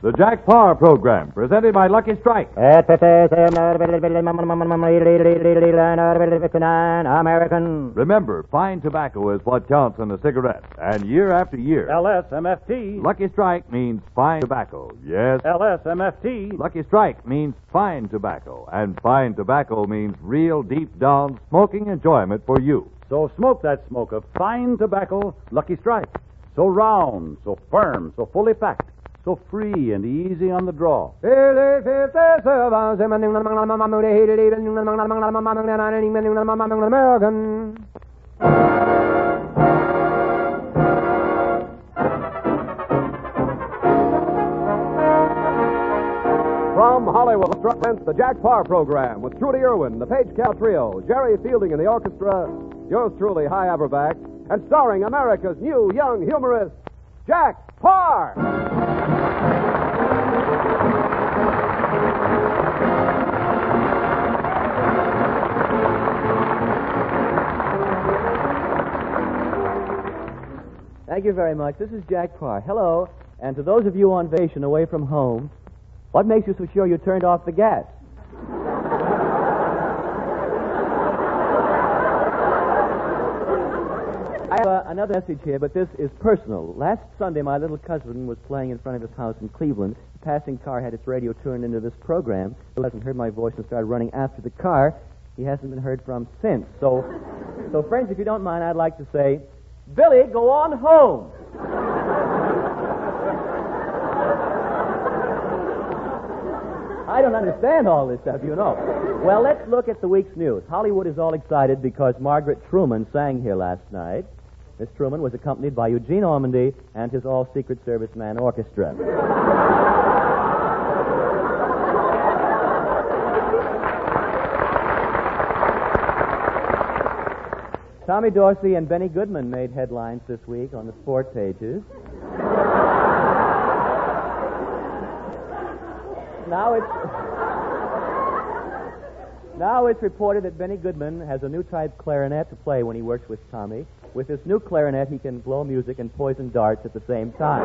The Jack Paar program, presented by Lucky Strike. American. Remember, fine tobacco is what counts in a cigarette. And year after year, LSMFT. Lucky Strike means fine tobacco. Yes, LSMFT. Lucky Strike means fine tobacco. And fine tobacco means real deep down smoking enjoyment for you. So smoke that smoke of fine tobacco, Lucky Strike. So round, so firm, so fully packed, so free and easy on the draw. American. From Hollywood, presents the Jack Paar program with Trudy Irwin, the Page Cal Trio, Jerry Fielding in the orchestra, yours truly, Hy Averback, and starring America's new young humorist, Jack Paar. Thank you very much. This is Jack Paar. Hello. And to those of you on vacation away from home, what makes you so sure you turned off the gas? I have another message here, but this is personal. Last Sunday, my little cousin was playing in front of his house in Cleveland. A passing car had its radio turned into this program. He hasn't heard my voice and started running after the car. He hasn't been heard from since. So friends, if you don't mind, I'd like to say, Billy, go on home. I don't understand all this stuff, you know. Well, let's look at the week's news. Hollywood is all excited because Margaret Truman sang here last night. Miss Truman was accompanied by Eugene Ormandy and his all-Secret Service Man orchestra. Tommy Dorsey and Benny Goodman made headlines this week on the sport pages. Now it's reported that Benny Goodman has a new type clarinet to play when he works with Tommy. With this new clarinet, he can blow music and poison darts at the same time.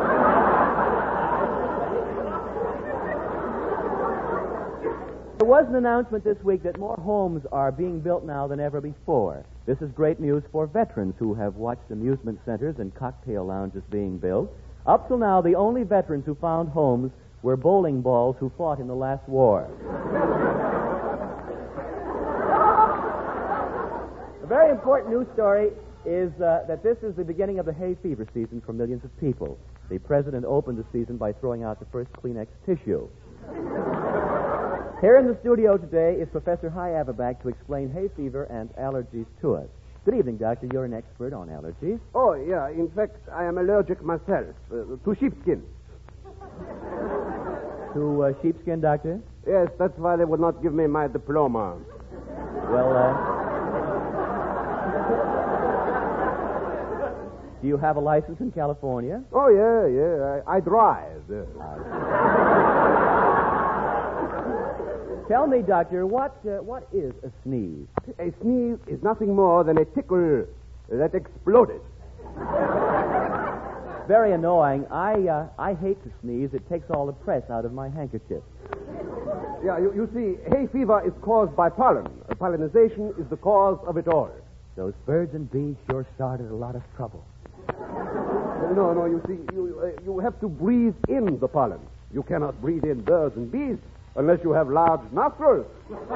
There was an announcement this week that more homes are being built now than ever before. This is great news for veterans who have watched amusement centers and cocktail lounges being built. Up till now, the only veterans who found homes were bowling balls who fought in the last war. A very important news story is that this is the beginning of the hay fever season for millions of people. The president opened the season by throwing out the first Kleenex tissue. Here in the studio today is Professor Hy Averback to explain hay fever and allergies to us. Good evening, Doctor. You're an expert on allergies. Oh, yeah. In fact, I am allergic myself to sheepskin. To sheepskin, Doctor? Yes, that's why they would not give me my diploma. Well, do you have a license in California? Oh, yeah. I drive. Tell me, Doctor, what is a sneeze? A sneeze is nothing more than a tickle that exploded. Very annoying. I hate to sneeze. It takes all the press out of my handkerchief. Yeah, you see, hay fever is caused by pollen. Pollinization is the cause of it all. Those birds and bees sure started a lot of trouble. No, you see, you have to breathe in the pollen. You cannot breathe in birds and bees unless you have large nostrils.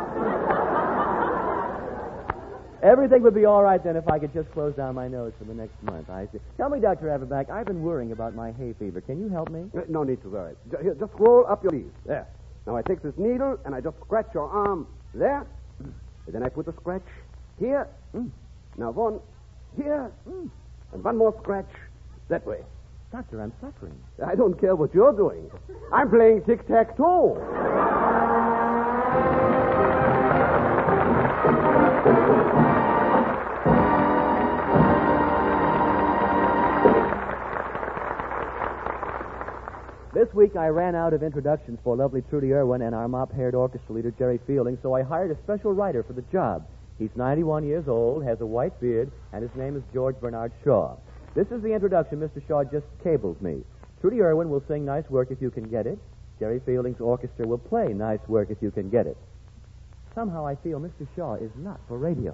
Everything would be all right then if I could just close down my nose for the next month. I see. Tell me, Dr. Averback, I've been worrying about my hay fever. Can you help me? No need to worry. Here, just roll up your sleeves. There. Now I take this needle and I just scratch your arm there. And then I put a scratch here. Now one here. And one more scratch that way. Doctor, I'm suffering. I don't care what you're doing. I'm playing tic-tac-toe. This week I ran out of introductions for lovely Trudy Irwin and our mop-haired orchestra leader, Jerry Fielding, so I hired a special writer for the job. He's 91 years old, has a white beard, and his name is George Bernard Shaw. This is the introduction Mr. Shaw just cabled me. Trudy Irwin will sing nice work if you can get it. Jerry Fielding's orchestra will play Nice Work If You Can Get It. Somehow I feel Mr. Shaw is not for radio.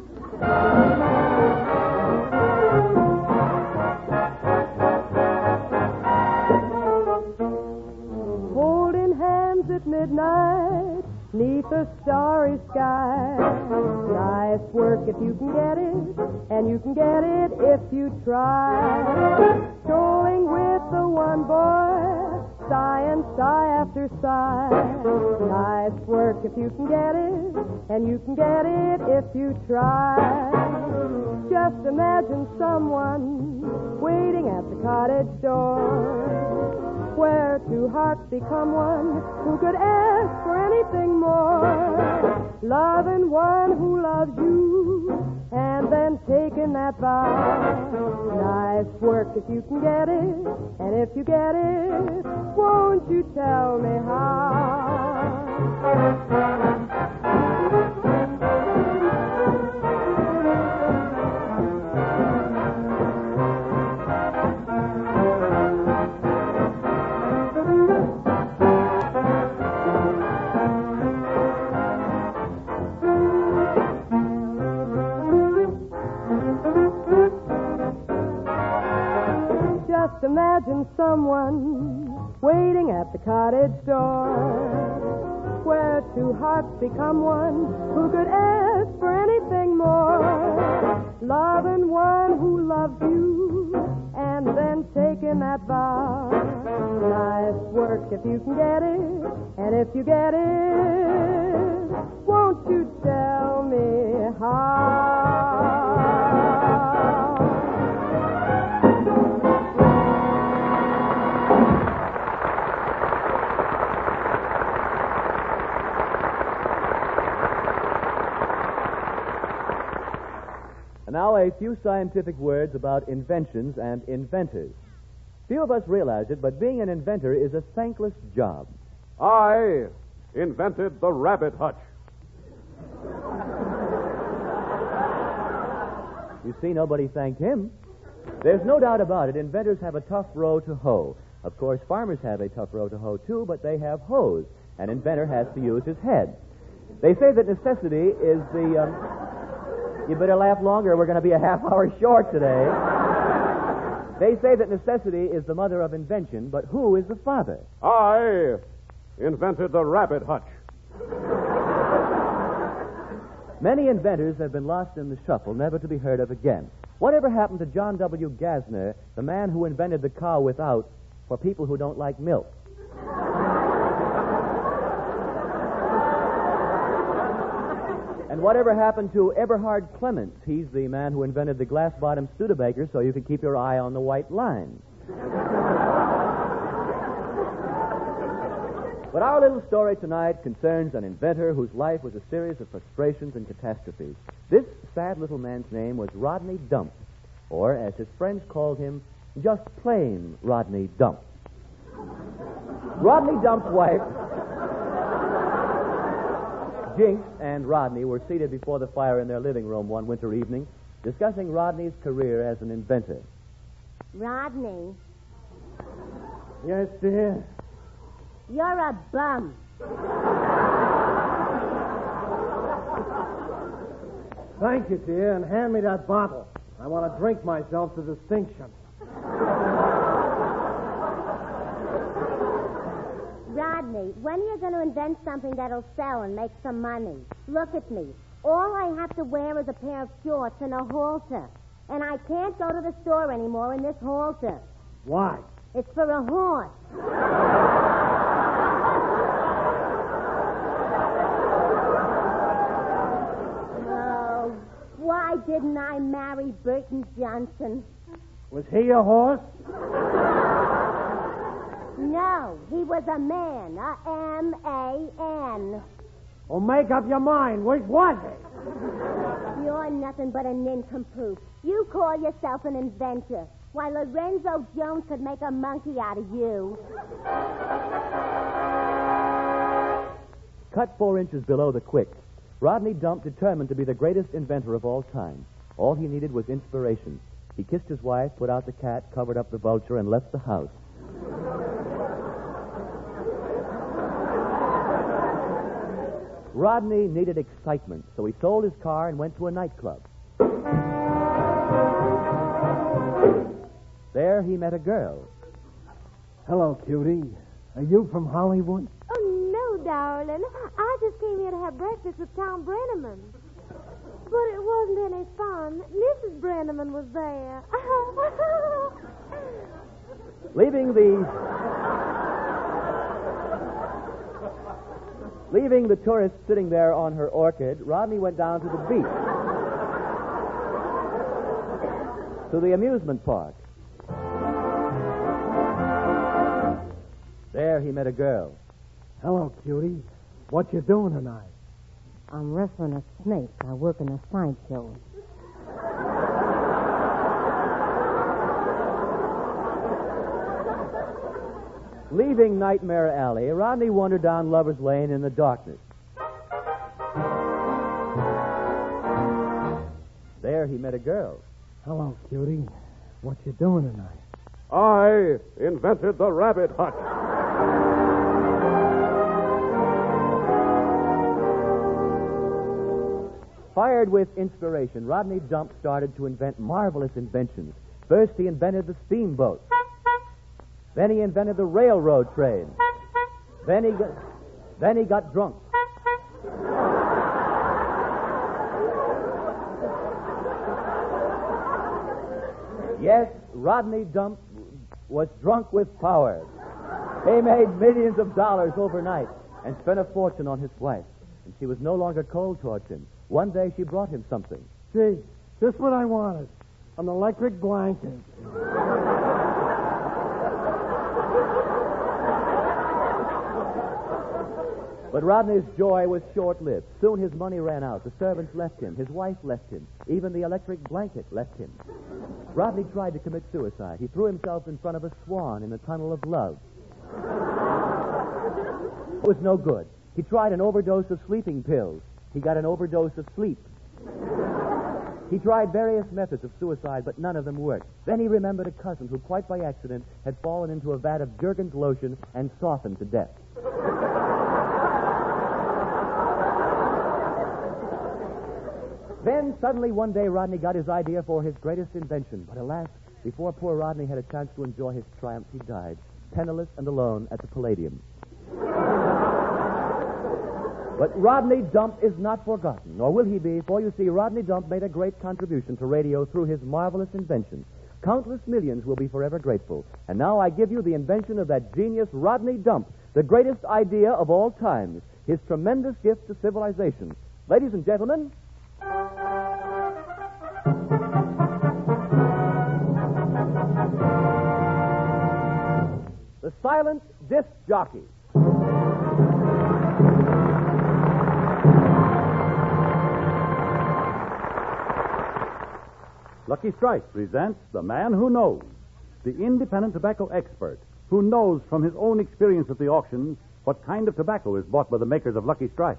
Holding hands at midnight, 'neath a starry sky. Nice work if you can get it, and you can get it if you try. Strolling with the one boy, sigh and sigh after sigh. Nice work if you can get it, and you can get it if you try. Just imagine someone waiting at the cottage door, where two hearts become one, who could ask for anything more? Loving one who loves you, and then taking that vow. Nice work if you can get it, and if you get it, won't you tell me how? Just imagine someone waiting at the cottage door, where two hearts become one, who could ask for anything more? Loving one who loves you, and then taking that vow. Nice work if you can get it, and if you get it, won't you tell me how? Now a few scientific words about inventions and inventors. Few of us realize it, but being an inventor is a thankless job. I invented the rabbit hutch. You see, nobody thanked him. There's no doubt about it. Inventors have a tough row to hoe. Of course, farmers have a tough row to hoe, too, but they have hoes. An inventor has to use his head. They say that necessity is the... You better laugh longer. We're going to be a half hour short today. They say that necessity is the mother of invention, but who is the father? I invented the rabbit hutch. Many inventors have been lost in the shuffle, never to be heard of again. Whatever happened to John W. Gassner, the man who invented the cow without for people who don't like milk? And whatever happened to Eberhard Clements? He's the man who invented the glass-bottom Studebaker so you could keep your eye on the white line. But our little story tonight concerns an inventor whose life was a series of frustrations and catastrophes. This sad little man's name was Rodney Dump, or as his friends called him, just plain Rodney Dump. Rodney Dump's wife, Jinx, and Rodney were seated before the fire in their living room one winter evening, discussing Rodney's career as an inventor. Rodney, Yes, dear. you're a bum. Thank you, dear, and hand me that bottle. I want to drink myself to distinction. Rodney, when are you going to invent something that'll sell and make some money? Look at me. All I have to wear is a pair of shorts and a halter. And I can't go to the store anymore in this halter. Why? It's for a horse. Oh, why didn't I marry Burton Johnson? Was he a horse? No, he was a man, a M-A-N. Well, make up your mind. Which was it? You're nothing but a nincompoop. You call yourself an inventor, while Lorenzo Jones could make a monkey out of you. Cut 4 inches below the quick, Rodney Dump determined to be the greatest inventor of all time. All he needed was inspiration. He kissed his wife, put out the cat, covered up the vulture, and left the house. Rodney needed excitement, so he sold his car and went to a nightclub. There he met a girl. Hello, cutie. Are you from Hollywood? Oh, no, darling. I just came here to have breakfast with Tom Brenneman. But it wasn't any fun. Mrs. Brenneman was there. Leaving the tourist sitting there on her orchid, Rodney went down to the beach. To the amusement park. There he met a girl. Hello, cutie. What you doing tonight? I'm wrestling a snake. I work in a sideshow. Leaving Nightmare Alley, Rodney wandered down Lover's Lane in the darkness. There he met a girl. Hello, cutie. What you doing tonight? I invented the rabbit hutch. Fired with inspiration, Rodney Dump started to invent marvelous inventions. First, he invented the steamboat. Then he invented the railroad train. Then he got drunk. Yes, Rodney Dump was drunk with power. He made millions of dollars overnight and spent a fortune on his wife. And she was no longer cold towards him. One day she brought him something. Gee, just what I wanted. An electric blanket. But Rodney's joy was short-lived. Soon his money ran out. The servants left him. His wife left him. Even the electric blanket left him. Rodney tried to commit suicide. He threw himself in front of a swan in a tunnel of love. It was no good. He tried an overdose of sleeping pills. He got an overdose of sleep. He tried various methods of suicide, but none of them worked. Then he remembered a cousin who, quite by accident, had fallen into a vat of Jergens lotion and softened to death. Then, suddenly, one day, Rodney got his idea for his greatest invention. But alas, before poor Rodney had a chance to enjoy his triumph, he died, penniless and alone at the Palladium. But Rodney Dump is not forgotten, nor will he be, for you see, Rodney Dump made a great contribution to radio through his marvelous invention. Countless millions will be forever grateful. And now I give you the invention of that genius Rodney Dump, the greatest idea of all times, his tremendous gift to civilization. Ladies and gentlemen, the silent disc jockey. Lucky Strike presents The Man Who Knows, the independent tobacco expert who knows from his own experience at the auctions what kind of tobacco is bought by the makers of Lucky Strike.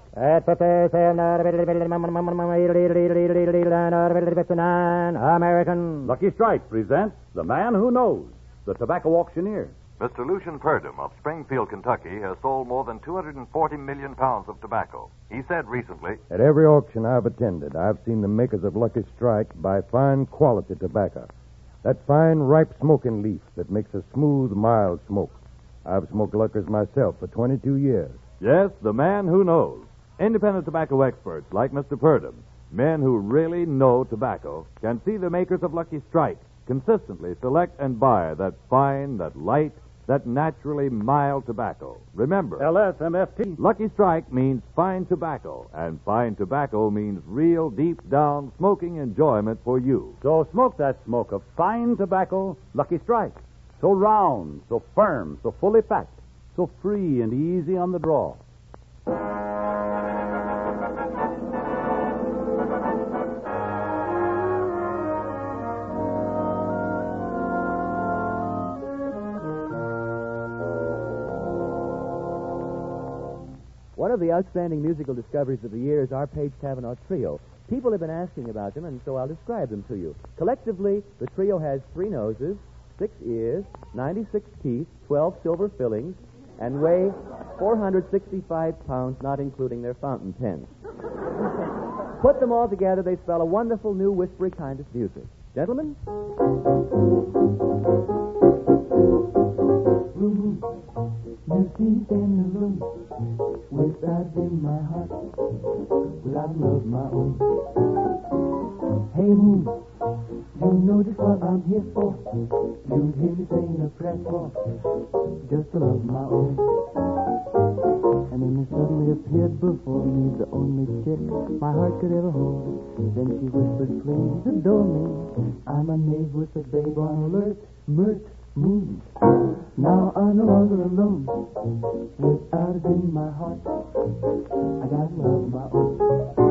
American. Lucky Strike presents The Man Who Knows, the tobacco auctioneer. Mr. Lucian Purdom of Springfield, Kentucky, has sold more than 240 million pounds of tobacco. He said recently, At every auction I've attended, I've seen the makers of Lucky Strike buy fine quality tobacco. That fine, ripe smoking leaf that makes a smooth, mild smoke. I've smoked Luckers myself for 22 years. yes, the man who knows. Independent tobacco experts like Mr. Purdom, men who really know tobacco, can see the makers of Lucky Strike consistently select and buy that fine, that light, that naturally mild tobacco. Remember, LSMFT. Lucky Strike means fine tobacco, and fine tobacco means real, deep-down smoking enjoyment for you. So smoke that smoke of fine tobacco, Lucky Strike. So round, so firm, so fully packed, so free and easy on the draw. One of the outstanding musical discoveries of the year is our Page Kavanaugh Trio. People have been asking about them, and so I'll describe them to you. Collectively, the trio has 3 noses, 6 ears, 96 teeth, 12 silver fillings, and weigh 465 pounds, not including their fountain pens. Put them all together, they spell a wonderful new whispery kind of music. Gentlemen? You see in the room without in my heart, without love my own. Hey moon, you know just what I'm here for. You hear me sing a prayer for just to love my own. And then there suddenly appeared before me the only chick my heart could ever hold. Then she whispered, please adore me. I'm a knave with a babe on alert, Mert Moon. Now I'm no longer alone. Without it in my heart, I got love of my own.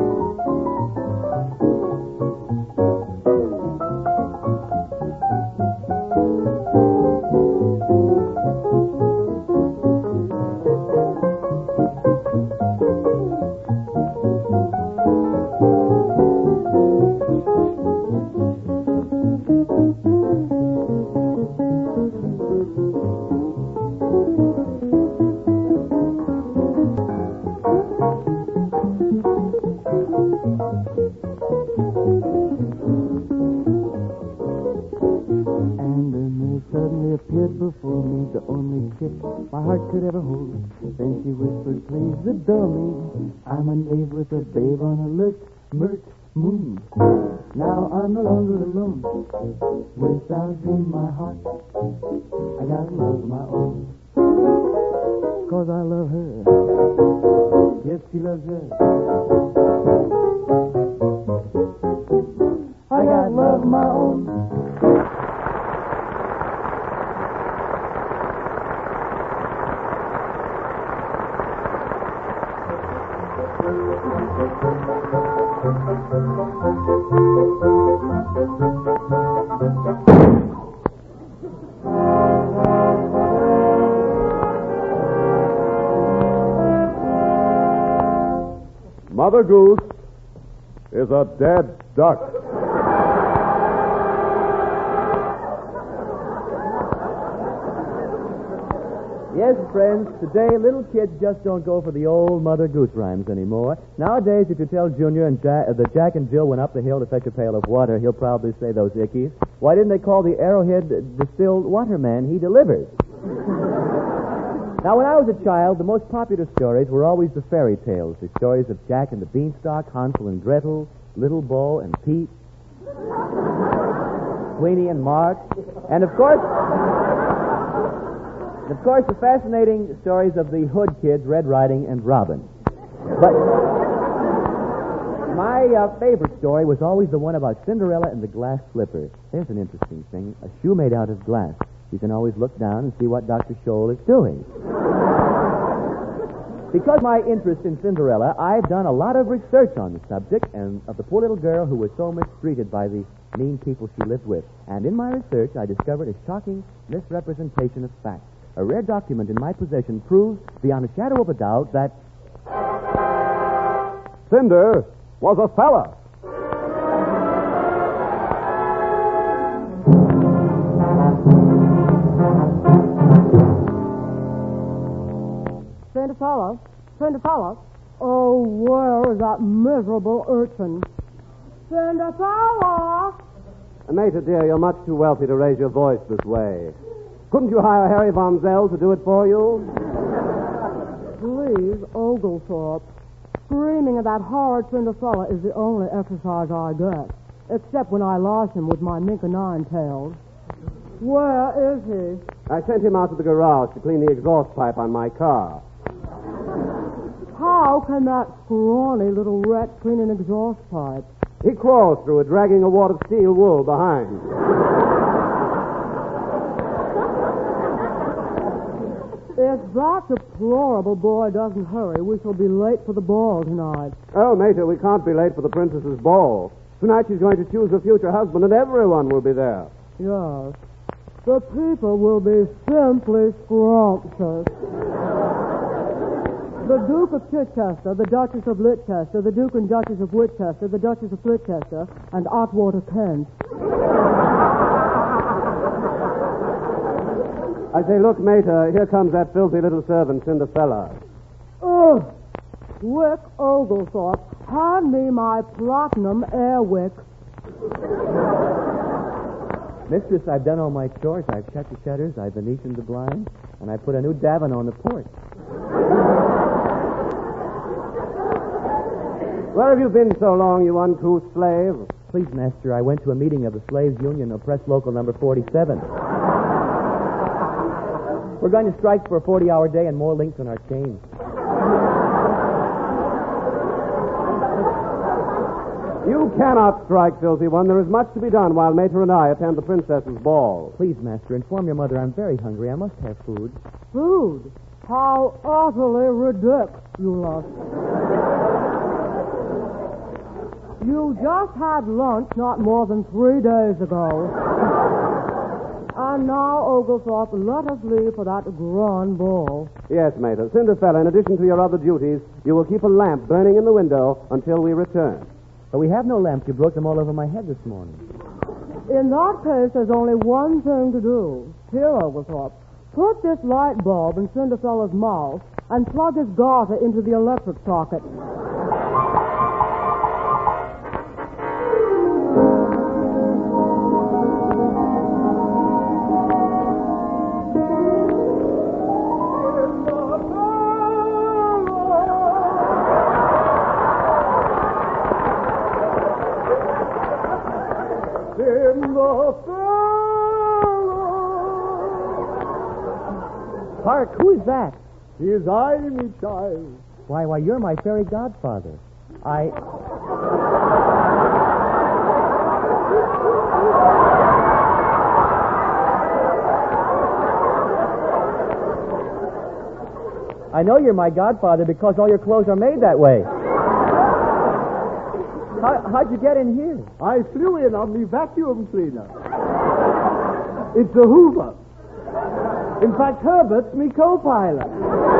Before me, the only chick my heart could ever hold. Then she whispered, please adore me. I'm a knave with a babe on alert, Mert Moon. Now I'm no longer alone. Without in my heart, I got love of my own. 'Cause I love her. Yes, she loves her. I got love of my own. Mother Goose is a dead duck. Yes, friends, today little kids just don't go for the old Mother Goose rhymes anymore. Nowadays, if you tell Junior and that Jack and Jill went up the hill to fetch a pail of water, he'll probably say those ickies. Why didn't they call the Arrowhead distilled water man he delivers? Now, when I was a child, the most popular stories were always the fairy tales, the stories of Jack and the Beanstalk, Hansel and Gretel, Little Bo and Pete, Sweeney and Mark, and of course, the fascinating stories of the Hood Kids, Red Riding and Robin. But my favorite story was always the one about Cinderella and the glass slipper. There's an interesting thing, a shoe made out of glass. You can always look down and see what Dr. Scholl is doing. Because of my interest in Cinderella, I've done a lot of research on the subject and of the poor little girl who was so mistreated by the mean people she lived with. And in my research, I discovered a shocking misrepresentation of fact. A rare document in my possession proves beyond a shadow of a doubt that Cinder was a fella. Cinderella? Oh, where is that miserable urchin? Cinderella! Mater, dear, you're much too wealthy to raise your voice this way. Couldn't you hire Harry Von Zell to do it for you? Please, Oglethorpe. Screaming at that horrid Cinderella is the only exercise I get, except when I lash him with my mink o' nine tails. Where is he? I sent him out to the garage to clean the exhaust pipe on my car. How can that scrawny little rat clean an exhaust pipe? He crawls through it, dragging a wad of steel wool behind. If that deplorable boy doesn't hurry, we shall be late for the ball tonight. Oh, Mater, we can't be late for the princess's ball. Tonight she's going to choose a future husband, and everyone will be there. Yes. The people will be simply scrumptious. The Duke of Chichester, the Duchess of Litchester, the Duke and Duchess of Whitchester, the Duchess of Flitchester, and Otwater Kent. I say, look, mate, here comes that filthy little servant, Cinderella. Oh, Wick Oglethorpe, hand me my platinum Airwick. Mistress, I've done all my chores. I've shut the shutters, I've Venetianed the blinds, and I put a new davit on the porch. Where have you been so long, you uncouth slave? Please, master, I went to a meeting of the Slaves Union of Press Local number 47. We're going to strike for a 40-hour day and more links on our chains. You cannot strike, filthy one. There is much to be done while Mater and I attend the princess's ball. Please, master, inform your mother I'm very hungry. I must have food. Food? How utterly ridiculous. You just had lunch not more than 3 days ago. And now, Oglethorpe, let us leave for that grand ball. Yes, Mater. Cinderella, in addition to your other duties, you will keep a lamp burning in the window until we return. But we have no lamps. You broke them all over my head this morning. In that case, there's only one thing to do. Here, Oglethorpe, put this light bulb in Cinderella's mouth and plug his garter into the electric socket. Hark, who is that? Tis I, me child. Why, you're my fairy godfather. I know you're my godfather because all your clothes are made that way. How'd you get in here? I flew in on me vacuum cleaner. It's a Hoover. In fact, Herbert's me co-pilot.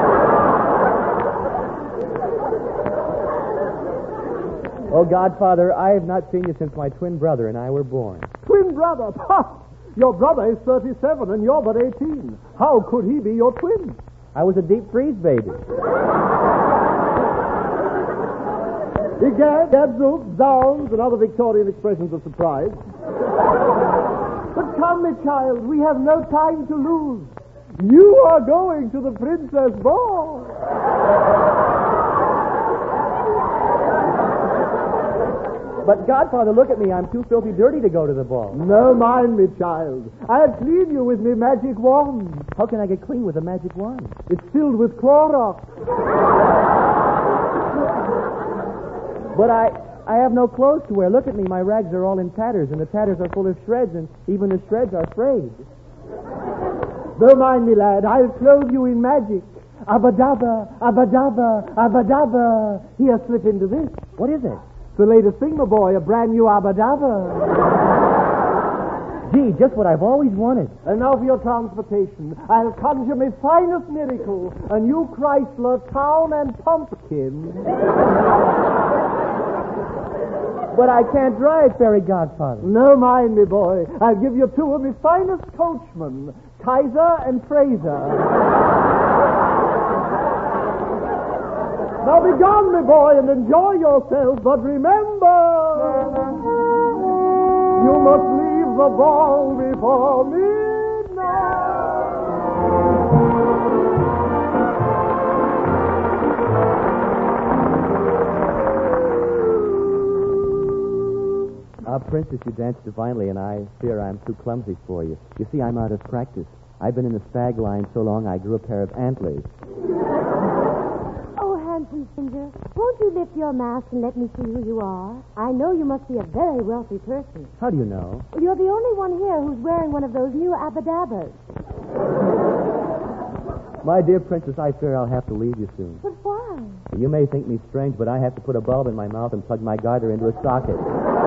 Oh, Godfather, I have not seen you since my twin brother and I were born. Twin brother? Pah! Your brother is 37 and you're but 18. How could he be your twin? I was a deep freeze baby. Egad, gadzooks, zounds, and other Victorian expressions of surprise. But come, me child, we have no time to lose. You are going to the princess ball. But, Godfather, look at me. I'm too filthy dirty to go to the ball. No mind, me child. I'll clean you with me magic wand. How can I get clean with a magic wand? It's filled with Clorox. But I have no clothes to wear. Look at me. My rags are all in tatters, and the tatters are full of shreds, and even the shreds are frayed. Don't mind me, lad. I'll clothe you in magic. Abadabba, abadabba, abadabba. Here, slip into this. What is it? The latest thing, my boy, a brand new abadabba. Gee, just what I've always wanted. And now for your transportation. I'll conjure me finest miracle, a new Chrysler Town and Pumpkin. But I can't drive, fairy godfather. No mind me, boy. I'll give you two of me finest coachmen, Kaiser and Fraser. Now be gone, me boy, and enjoy yourself. But remember, you must leave the ball before midnight. Princess, you dance divinely, and I fear I'm too clumsy for you. You see, I'm out of practice. I've been in the stag line so long I grew a pair of antlers. Oh, handsome Ginger, won't you lift your mask and let me see who you are? I know you must be a very wealthy person. How do you know? Well, you're the only one here who's wearing one of those new abadabbas. My dear Princess, I fear I'll have to leave you soon. But why? You may think me strange, but I have to put a bulb in my mouth and plug my garter into a socket.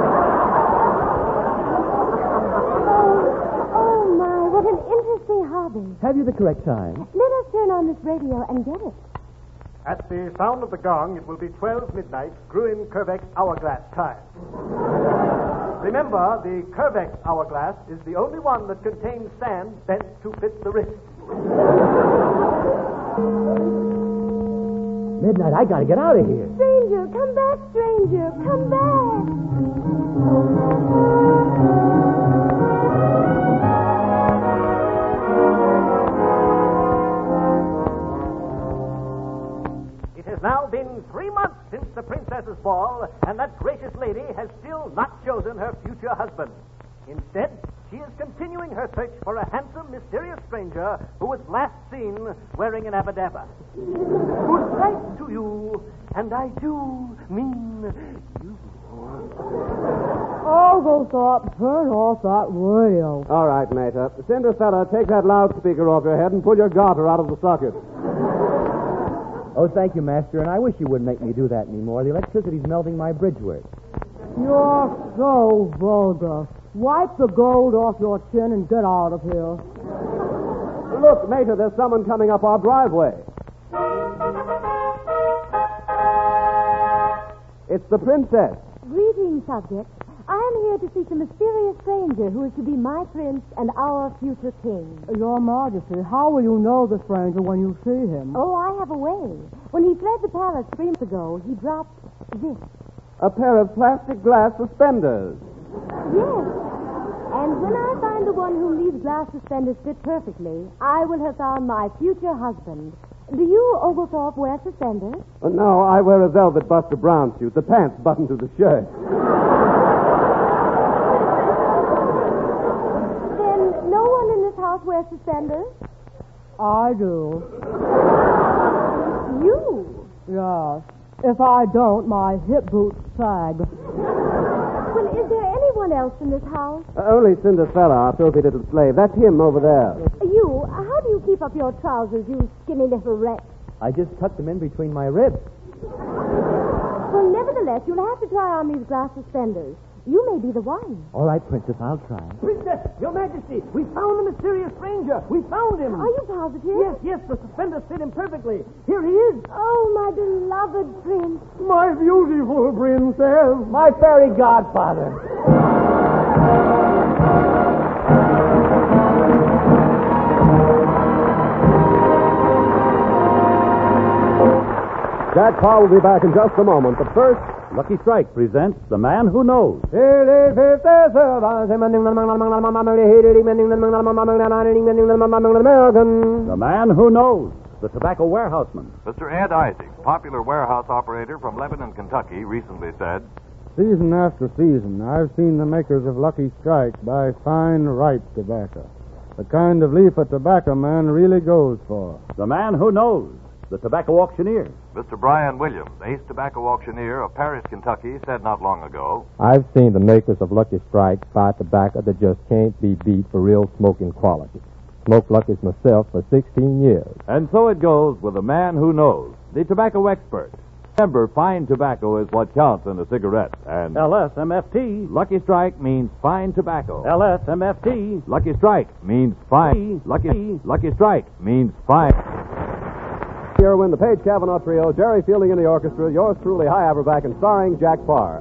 Have you the correct time? Let us turn on this radio and get it. At the sound of the gong, it will be 12 midnight, Gruen Curvex hourglass time. Remember, the Curvex hourglass is the only one that contains sand bent to fit the wrist. Midnight, I gotta get out of here. Stranger, come back, stranger. Come back. It has now been 3 months since the princess's ball, and that gracious lady has still not chosen her future husband. Instead, she is continuing her search for a handsome, mysterious stranger who was last seen wearing an abadabba. Good night to you, and I do mean you. Oglethorpe, turn off that radio. All right, Mater. Cinderella, take that loudspeaker off your head and pull your garter out of the socket. Oh, thank you, Master, and I wish you wouldn't make me do that anymore. The electricity's melting my bridgework. You're so vulgar. Wipe the gold off your chin and get out of here. Look, Mater, there's someone coming up our driveway. It's the princess. Greetings, subject. I am here to seek the mysterious stranger who is to be my prince and our future king. Your Majesty, how will you know the stranger when you see him? Oh, I have a way. When he fled the palace 3 months ago, he dropped this. A pair of plastic glass suspenders. Yes. And when I find the one whom these glass suspenders fit perfectly, I will have found my future husband. Do you, Oglethorpe, wear suspenders? No, I wear a velvet Buster Brown suit. The pants buttoned to the shirt. Then no one in this house wears suspenders? I do. You? Yes. If I don't, my hip boots sag. Well, is there anyone else in this house? Only Cinderella, our filthy little slave. That's him over there. You? How do you keep up your trousers, you skinny little wretch? I just tucked them in between my ribs. Well, nevertheless, you'll have to try on these glass suspenders. You may be the one. All right, Princess, I'll try. Princess, Your Majesty, we found the mysterious stranger. We found him. Are you positive? Yes, the suspenders fit him perfectly. Here he is. Oh, my beloved prince. My beautiful princess. My fairy godfather. Jack Paul will be back in just a moment, but first... Lucky Strike presents The Man Who Knows. The Man Who Knows, the tobacco warehouseman. Mr. Ed Isaac, popular warehouse operator from Lebanon, Kentucky, recently said, Season after season, I've seen the makers of Lucky Strike buy fine, ripe tobacco. The kind of leaf a tobacco man really goes for. The Man Who Knows, the tobacco auctioneer. Mr. Brian Williams, ace tobacco auctioneer of Paris, Kentucky, said not long ago, I've seen the makers of Lucky Strike buy tobacco that just can't be beat for real smoking quality. Smoked Lucky's myself for 16 years. And so it goes with the man who knows, the tobacco expert. Remember, fine tobacco is what counts in a cigarette. And LSMFT. Lucky Strike means fine tobacco. LSMFT. Lucky Strike means fine. Lucky Strike means fine. Here, when the Page Cavanaugh Trio, Jerry Fielding in the orchestra, yours truly, High Averback, and starring Jack Parr.